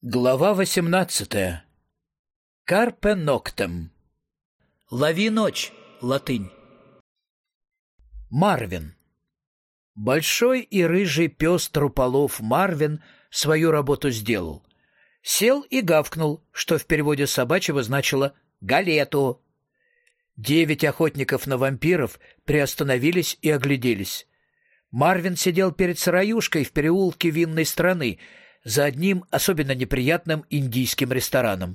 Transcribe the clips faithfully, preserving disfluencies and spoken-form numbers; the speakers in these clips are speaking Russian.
Глава восемнадцатая. Карпе ноктем. Лови ночь. Латынь. Марвин. Большой и рыжий пес труполов Марвин свою работу сделал. Сел и гавкнул, что в переводе с собачьего значило «галету». Девять охотников на вампиров приостановились и огляделись. Марвин сидел перед сыроюшкой в переулке Винной страны, за одним особенно неприятным индийским рестораном.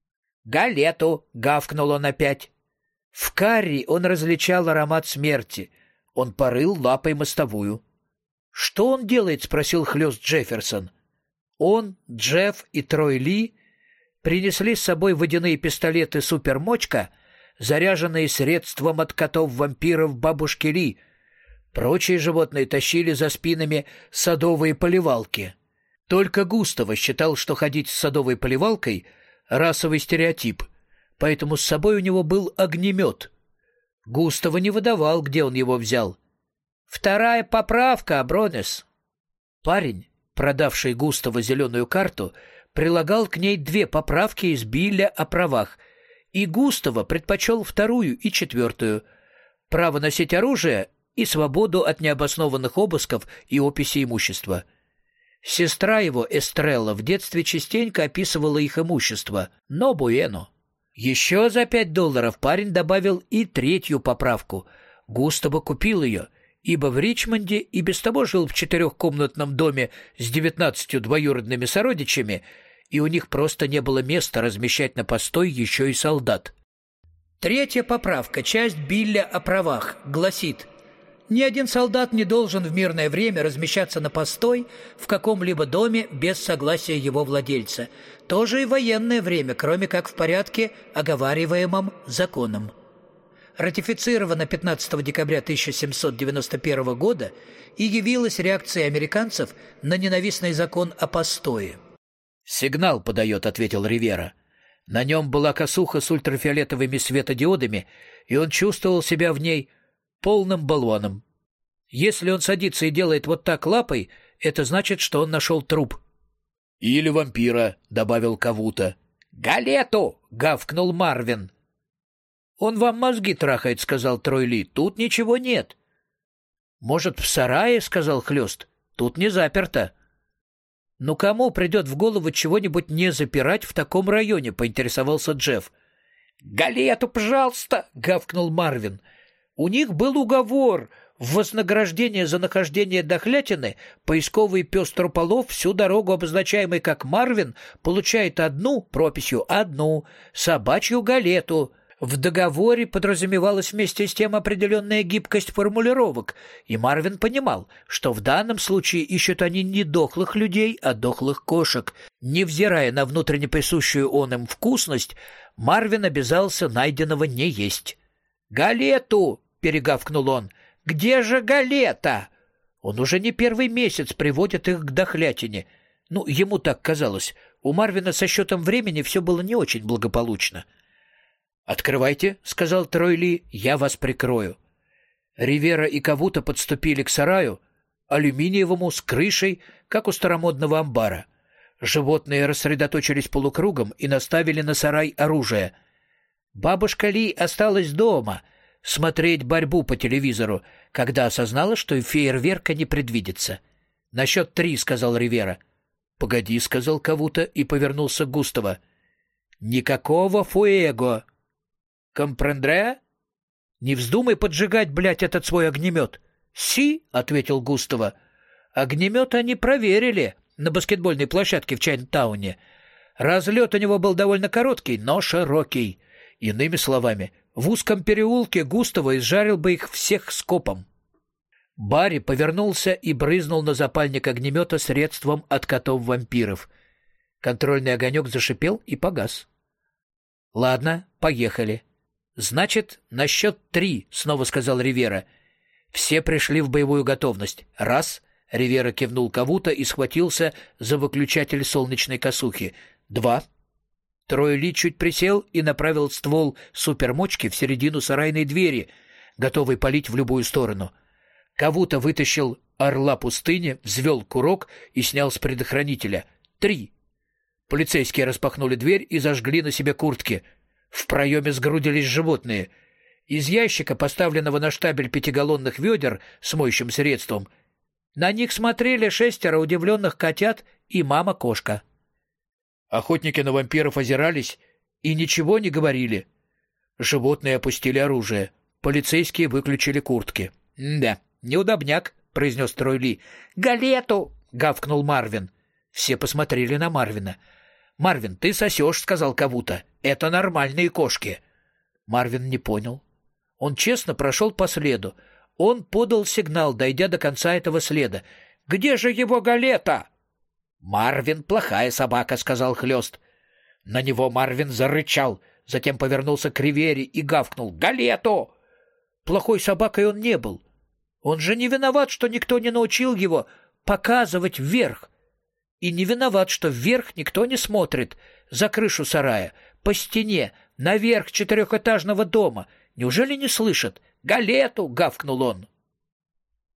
«Галету!» — гавкнул он опять. В карри он различал аромат смерти. Он порыл лапой мостовую. «Что он делает?» — спросил хлёст Джефферсон. Он, Джефф и Трой Ли принесли с собой водяные пистолеты «Супермочка», заряженные средством от котов-вампиров бабушки Ли. Прочие животные тащили за спинами садовые поливалки. Только Густаво считал, что ходить с садовой поливалкой — расовый стереотип, поэтому с собой у него был огнемет. Густаво не выдавал, где он его взял. «Вторая поправка, Абронес!» Парень, продавший Густаво зеленую карту, прилагал к ней две поправки из Билля о правах, и Густаво предпочел вторую и четвертую — право носить оружие и свободу от необоснованных обысков и описи имущества. Сестра его, Эстрелла, в детстве частенько описывала их имущество, но буэно. Еще за пять долларов парень добавил и третью поправку. Густаво купил ее, ибо в Ричмонде и без того жил в четырехкомнатном доме с девятнадцатью двоюродными сородичами, и у них просто не было места размещать на постой еще и солдат. Третья поправка, часть Билля о правах, гласит: ни один солдат не должен в мирное время размещаться на постой в каком-либо доме без согласия его владельца. Тоже и в военное время, кроме как в порядке, оговариваемом законом. Ратифицировано пятнадцатого декабря тысяча семьсот девяносто первого года и явилась реакцией американцев на ненавистный закон о постое. «Сигнал подает», — ответил Ривера. На нем была косуха с ультрафиолетовыми светодиодами, и он чувствовал себя в ней полным болваном. Если он садится и делает вот так лапой, это значит, что он нашел труп. — Или вампира, — добавил Кавута. — Галету! — гавкнул Марвин. — Он вам мозги трахает, — сказал Трой Ли. — Тут ничего нет. — Может, в сарае, — сказал Хлёст. — Тут не заперто. — Ну кому придет в голову чего-нибудь не запирать в таком районе, — поинтересовался Джефф. — Галету, пожалуйста! — гавкнул Марвин. У них был уговор. В вознаграждение за нахождение дохлятины поисковый пес Труполов, всю дорогу обозначаемый как Марвин, получает одну, прописью одну, собачью галету. В договоре подразумевалась вместе с тем определенная гибкость формулировок, и Марвин понимал, что в данном случае ищут они не дохлых людей, а дохлых кошек. Невзирая на внутренне присущую он им вкусность, Марвин обязался найденного не есть. «Галету!» — перегавкнул он. «Где же галета?» Он уже не первый месяц приводит их к дохлятине. Ну, ему так казалось. У Марвина со счетом времени все было не очень благополучно. «Открывайте», — сказал Трой Ли, — «я вас прикрою». Ривера и Кавута подступили к сараю, алюминиевому, с крышей, как у старомодного амбара. Животные рассредоточились полукругом и наставили на сарай оружие. Бабушка Ли осталась дома смотреть борьбу по телевизору, когда осознала, что фейерверка не предвидится. «На счет три», — сказал Ривера. «Погоди», — сказал Кавута и повернулся к Густаво. «Никакого фуэго. Компрендре? Не вздумай поджигать, блядь, этот свой огнемет». «Си», — ответил Густаво. «Огнемет они проверили на баскетбольной площадке в Чайнтауне. Разлет у него был довольно короткий, но широкий. Иными словами, в узком переулке Густаво изжарил бы их всех скопом». Барри повернулся и брызнул на запальник огнемета средством от котов-вампиров. Контрольный огонек зашипел и погас. «Ладно, поехали». «Значит, на счет три», — снова сказал Ривера. Все пришли в боевую готовность. «Раз», — Ривера кивнул Кавута и схватился за выключатель солнечной косухи. «Два». Трой Ли чуть присел и направил ствол супермочки в середину сарайной двери, готовый палить в любую сторону. Кавута вытащил орла пустыни, взвел курок и снял с предохранителя. Три. Полицейские распахнули дверь и зажгли на себе куртки. В проеме сгрудились животные. Из ящика, поставленного на штабель пятигаллонных ведер с моющим средством, на них смотрели шестеро удивленных котят и мама-кошка. Охотники на вампиров озирались и ничего не говорили. Животные опустили оружие. Полицейские выключили куртки. — Да, неудобняк, — произнес Тройли. — Галету! — гавкнул Марвин. Все посмотрели на Марвина. — Марвин, ты сосешь, — сказал Кавута. — Это нормальные кошки. Марвин не понял. Он честно прошел по следу. Он подал сигнал, дойдя до конца этого следа. — Где же его Галета? — Марвин плохая собака, — сказал Хлёст. На него Марвин зарычал, затем повернулся к Ривере и гавкнул: «Галету!» Плохой собакой он не был. Он же не виноват, что никто не научил его показывать вверх. И не виноват, что вверх никто не смотрит, за крышу сарая, по стене, наверх четырехэтажного дома. Неужели не слышат? «Галету!» — гавкнул он.